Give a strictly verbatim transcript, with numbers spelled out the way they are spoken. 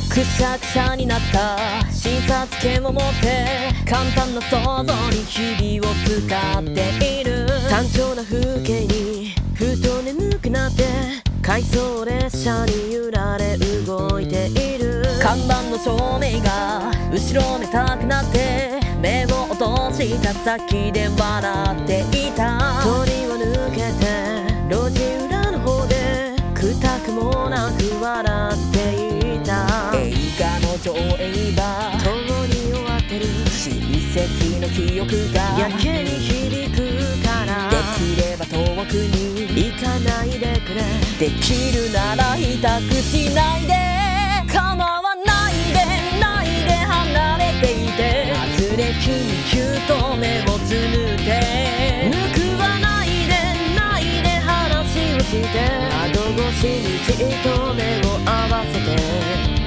くしゃくしゃになった診察券を持って簡単な想像に日々を使っている。単調な風景にふと眠くなって回送列車に揺られ動いている。看板の照明が後ろめたくなって目を落とした先で笑っていた。鳥を抜けて路地裏の方でくたくもなく笑っていた。映画の上映は共に終わってる。親戚の記憶がやけに響くからできれば遠くに行かないでくれ。できるなら痛くしないで構わないでないで離れていて圧力にキュッと目をつむって報わないでないで話をして窓越しにじっと目を合わせて